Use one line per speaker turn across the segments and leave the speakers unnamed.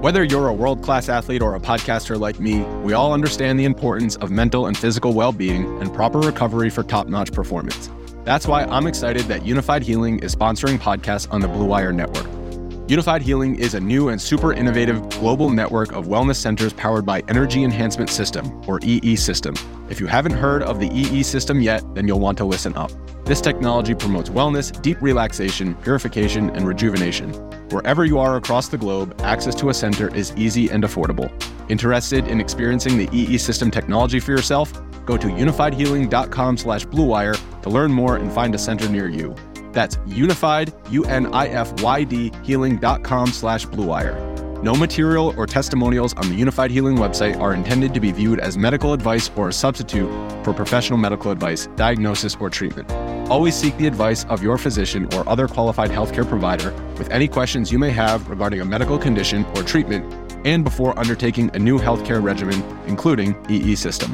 Whether you're a world-class athlete or a podcaster like me, we all understand the importance of mental and physical well-being and proper recovery for top-notch performance. That's why I'm excited that Unified Healing is sponsoring podcasts on the Blue Wire Network. Unified Healing is a new and super innovative global network of wellness centers powered by Energy Enhancement System, or EE System. If you haven't heard of the EE System yet, then you'll want to listen up. This technology promotes wellness, deep relaxation, purification, and rejuvenation. Wherever you are across the globe, access to a center is easy and affordable. Interested in experiencing the EE System technology for yourself? Go to unifiedhealing.com/bluewire to learn more and find a center near you. That's unified, UNIFYD, healing.com/bluewire. No material or testimonials on the Unified Healing website are intended to be viewed as medical advice or a substitute for professional medical advice, diagnosis, or treatment. Always seek the advice of your physician or other qualified healthcare provider with any questions you may have regarding a medical condition or treatment and before undertaking a new healthcare regimen, including EE System.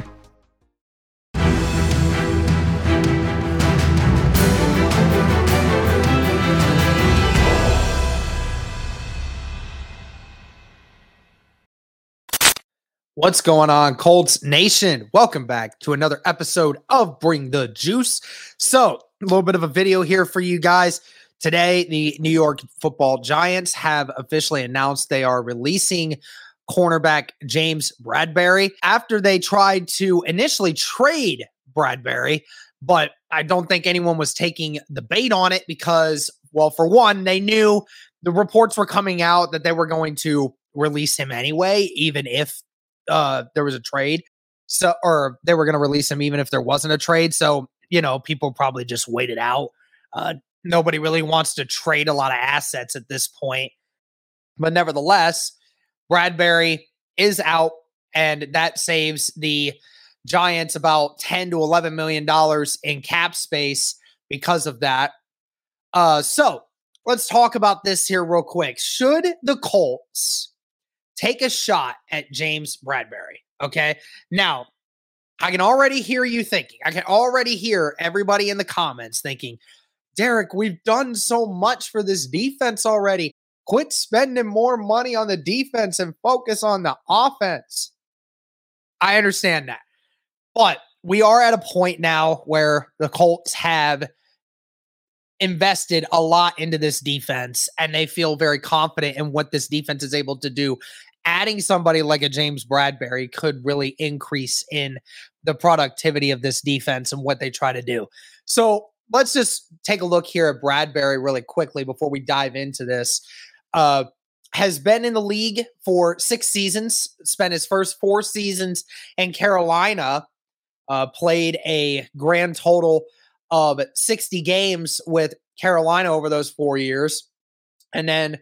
What's going on, Colts Nation? Welcome back to another episode of Bring the Juice. So, a little bit of a video here for you guys. Today, the New York Football Giants have officially announced they are releasing cornerback James Bradberry after they tried to initially trade Bradberry, but I don't think anyone was taking the bait on it because, well, for one, they knew the reports were coming out that they were going to release him anyway, even if there was a trade. So, or they were going to release him even if there wasn't a trade. So, you know, people probably just waited out. Nobody really wants to trade a lot of assets at this point. But nevertheless, Bradberry is out, and that saves the Giants about $10 to $11 million in cap space because of that. So let's talk about this here real quick. Should the Colts take a shot at James Bradberry? Okay. Now, I can already hear you thinking. I can already hear everybody in the comments thinking, Derek, we've done so much for this defense already. Quit spending more money on the defense and focus on the offense. I understand that. But we are at a point now where the Colts have invested a lot into this defense, and they feel very confident in what this defense is able to do. Adding somebody like a James Bradberry could really increase in the productivity of this defense and what they try to do. So let's just take a look here at Bradberry really quickly before we dive into this. Has been in the league for 6 seasons, spent his first 4 seasons in Carolina, played a grand total of 60 games with Carolina over those 4 years. And then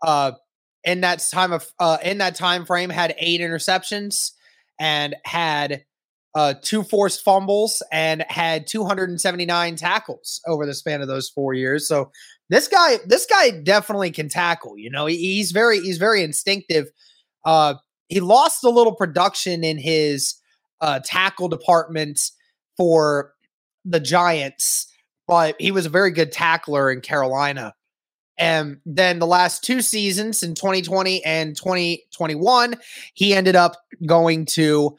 in that time frame had 8 interceptions and had 2 forced fumbles and had 279 tackles over the span of those 4 years. So this guy definitely can tackle. You know, he's very instinctive. He lost a little production in his tackle department for the Giants, but he was a very good tackler in Carolina. And then the last 2 seasons in 2020 and 2021, he ended up going to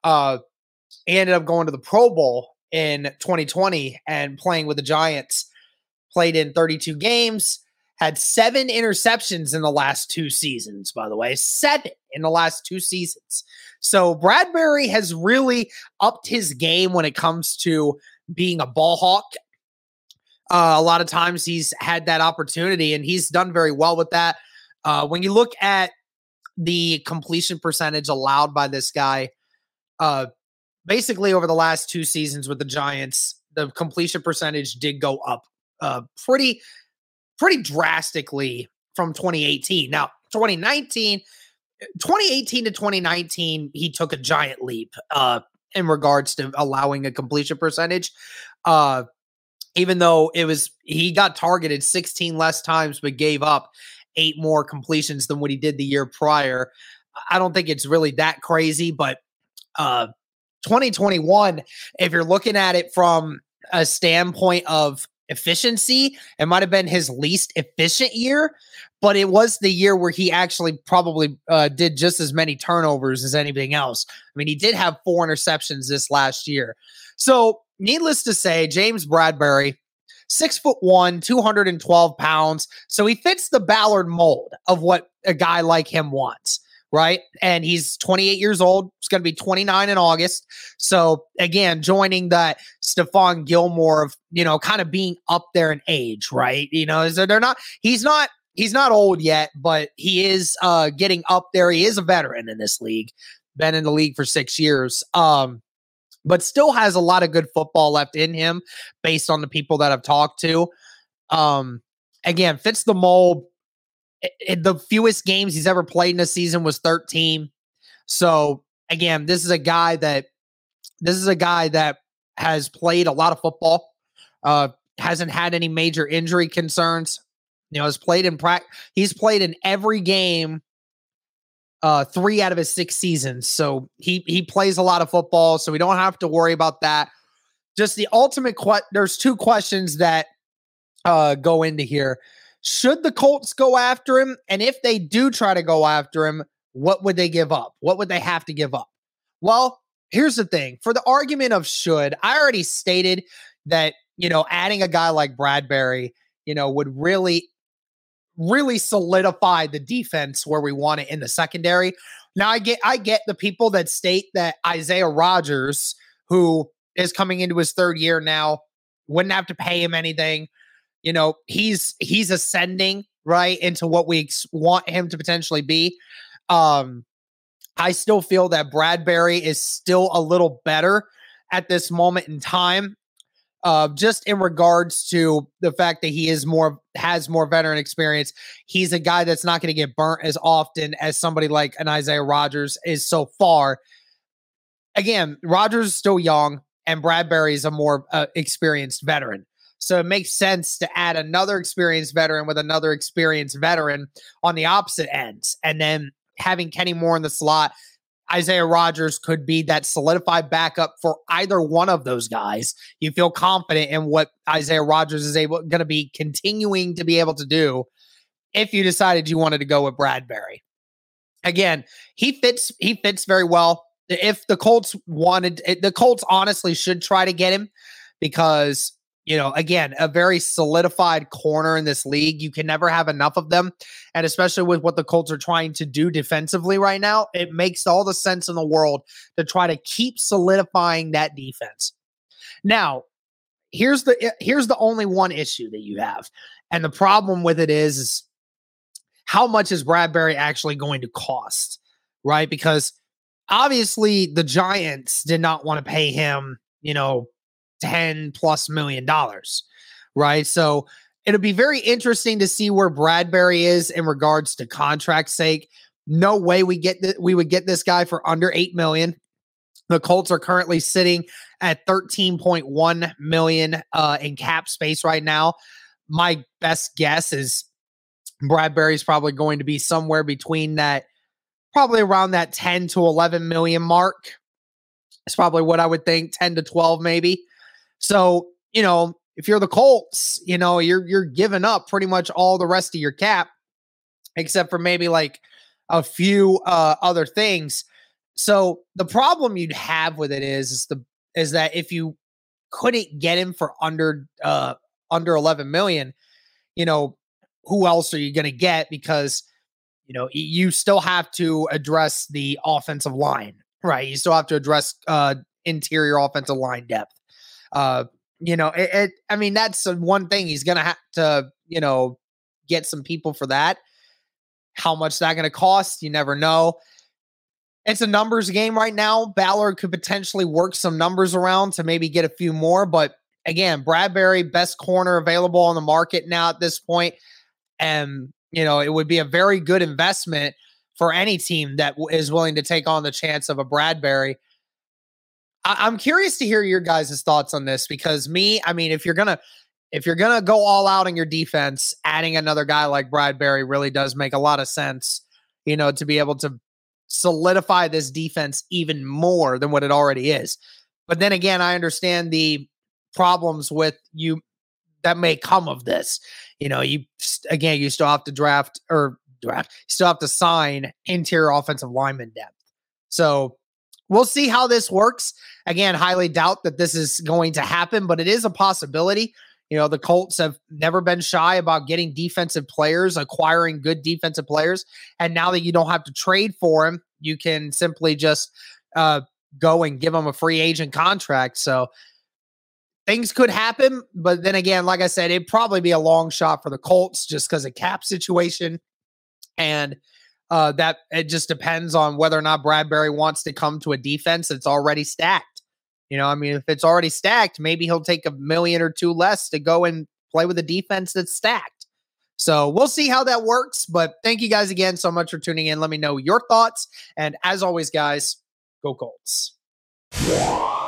the Pro Bowl in 2020 and playing with the Giants. Played in 32 games, had 7 interceptions in the last 2 seasons, by the way. 7 in the last 2 seasons. So Bradberry has really upped his game when it comes to being a ball hawk. A lot of times he's had that opportunity, and he's done very well with that. When you look at the completion percentage allowed by this guy, basically over the last 2 seasons with the Giants, the completion percentage did go up pretty drastically from 2018. Now, 2018 to 2019, he took a giant leap in regards to allowing a completion percentage. Even though he got targeted 16 less times, but gave up 8 more completions than what he did the year prior. I don't think it's really that crazy, but 2021, if you're looking at it from a standpoint of efficiency, it might have been his least efficient year, but it was the year where he actually probably did just as many turnovers as anything else. I mean, he did have 4 interceptions this last year. So needless to say, James Bradberry, 6'1", 212 pounds. So he fits the Ballard mold of what a guy like him wants, right? And he's 28 years old. He's going to be 29 in August. So again, joining that Stephon Gilmore of, kind of being up there in age, right? So he's not old yet, but he is getting up there. He is a veteran in this league, been in the league for 6 years. But still has a lot of good football left in him based on the people that I've talked to. Again, fits the mold. The fewest games he's ever played in a season was 13. So again, this is a guy that has played a lot of football, hasn't had any major injury concerns. Has played in practice. He's played in every game 3 out of his 6 seasons. So he plays a lot of football, so we don't have to worry about that. Just the ultimate there's 2 questions that go into here. Should the Colts go after him? And if they do try to go after him, what would they give up? What would they have to give up? Well, here's the thing. For the argument of should, I already stated that, adding a guy like Bradberry, would really solidify the defense where we want it in the secondary. Now I get the people that state that Isaiah Rodgers, who is coming into his 3rd year now, wouldn't have to pay him anything. He's ascending right into what we want him to potentially be. I still feel that Bradberry is still a little better at this moment in time. Just in regards to the fact that he has more veteran experience. He's a guy that's not going to get burnt as often as somebody like an Isaiah Rodgers is so far. Again, Rodgers is still young and Bradberry is a more experienced veteran. So it makes sense to add another experienced veteran with another experienced veteran on the opposite ends. And then having Kenny Moore in the slot, Isaiah Rodgers could be that solidified backup for either one of those guys. You feel confident in what Isaiah Rodgers is going to be continuing to be able to do if you decided you wanted to go with Bradberry. Again, he fits very well. If the Colts the Colts honestly should try to get him because, again, a very solidified corner in this league. You can never have enough of them. And especially with what the Colts are trying to do defensively right now, it makes all the sense in the world to try to keep solidifying that defense. Now, here's the only one issue that you have. And the problem with it is how much is Bradberry actually going to cost, right? Because obviously the Giants did not want to pay him, $10+ million, right? So it'll be very interesting to see where Bradberry is in regards to contract sake. No way we would get this guy for under $8 million. The Colts are currently sitting at $13.1 million in cap space right now. My best guess is Bradberry's probably going to be somewhere between that, probably around that 10 to 11 million mark. It's probably what I would think, 10 to 12 maybe. So, if you're the Colts, you're giving up pretty much all the rest of your cap, except for maybe like a few other things. So the problem you'd have with it is that if you couldn't get him for under 11 million, who else are you going to get? Because, you still have to address the offensive line, right? You still have to address interior offensive line depth. I mean, that's one thing. He's going to have to, get some people for that. How much that going to cost? You never know. It's a numbers game right now. Ballard could potentially work some numbers around to maybe get a few more. But again, Bradberry, best corner available on the market now at this point. And, it would be a very good investment for any team that is willing to take on the chance of a Bradberry. I'm curious to hear your guys' thoughts on this because if you're gonna go all out on your defense, adding another guy like Bradberry really does make a lot of sense, to be able to solidify this defense even more than what it already is. But then again, I understand the problems with you that may come of this. You still have to you still have to sign interior offensive lineman depth. So we'll see how this works. Again, highly doubt that this is going to happen, but it is a possibility. The Colts have never been shy about getting defensive players, acquiring good defensive players. And now that you don't have to trade for them, you can simply just go and give them a free agent contract. So things could happen. But then again, like I said, it'd probably be a long shot for the Colts just because of cap situation. And that it just depends on whether or not Bradbury wants to come to a defense that's already stacked. If it's already stacked, maybe he'll take $1 million or $2 million less to go and play with a defense that's stacked. So we'll see how that works. But thank you guys again so much for tuning in. Let me know your thoughts. And as always, guys, go Colts.